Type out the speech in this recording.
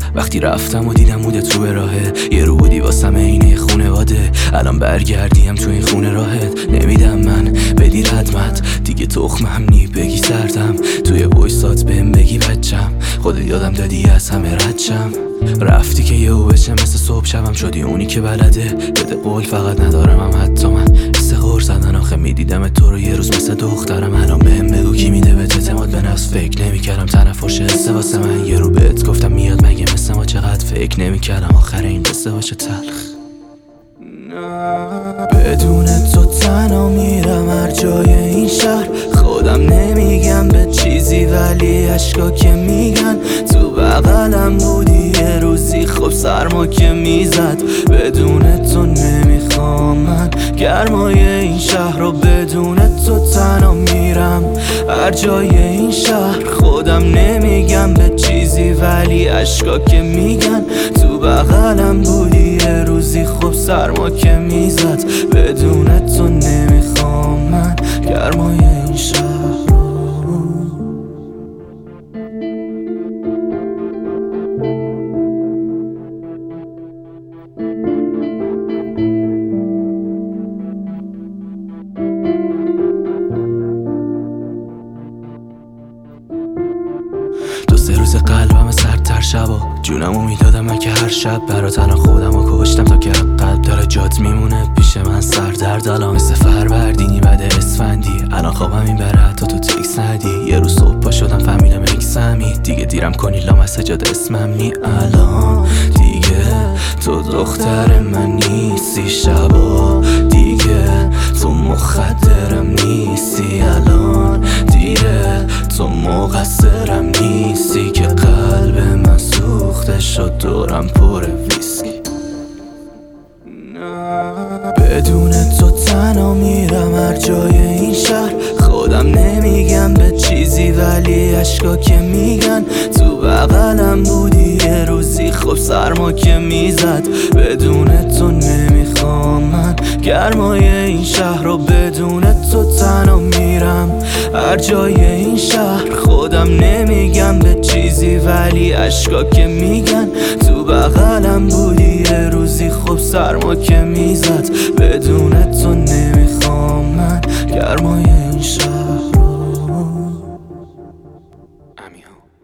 وقتی رفتم و دیدم مودت رو به راهه، یه رو بودی واسم اینه خونواده. الان برگردیم تو این خونه راهت، نمیدم من بدی ردمت دیگه تخمم نی بگی سردم، توی وایسات بهم بگی بچم، خودت یادم دادی از همه ردشم. رفتی که یهو بشه مثل صبح شبم شدی اونی که بلده بده قول، فقط ندارم هم حتی من استقرار زدن. آخه میدیدم تو رو یه روز مثل دخترم، الان بهم بگو کی میده بهت اعتماد به نفس. فکر نمیکردم تنفرش حسه واسه من، یه رو بهت گفتم میاد مگه مثل ما، چقدر فکر نمیکردم آخر این قصه باشه تلخ. بدون تو تنها میرم هر جای این شهر، خودم نمیگم به چیزی ولی اشکا که میگن. تو بغلم بودی یه روزی خب سرما که میزد، بدون تو نمیخوام من گرمای این شهر رو. بدون تو تنها میرم هر جای این شهر، خودم نمیگم به چیزی ولی اشکا که میگن. تو بغلم بودی یه روزی خب سرما که میزد، بدون تو نمیخوام من گرمای این شهر رو. دو سه روز قلبم سردتر شبا جونمو میدادم من که هر شب برات، الان خودمو کشتم تا که قلب داره جات میمونه پیش من سردرد. الان مثل فروردینی بعد اسفندی، الان خوابم میبره تا تو تکس ندی. یه روز صبح پا شدم فهمیدم اکسمی، دیگه دیرم کنی لام از سجاد اسمم نی. الان دیگه تو دختر من نیستی، شبا دیگه تو مخدرم نیستی. الان دیره تو مقصرم نیستی که قلب من سوخته شد دورم پر ویسکی. بدون تو تنها میرم هر جای این شهر، خودم نمیگم به چیزی ولی اشکا که میگن. تو بغلم بودی یه روزی خب سرما که میزد، بدون تو نمیخوام من گرمای این شهر رو. بدون تو تنها میرم هر جای این شهر، خودم نمیگم به چیزی ولی اشکا که میگن. تو بغلم بودی یه روزی خب سرما که میزد، بدون تو نمیخوام من گرمای این شهر رو.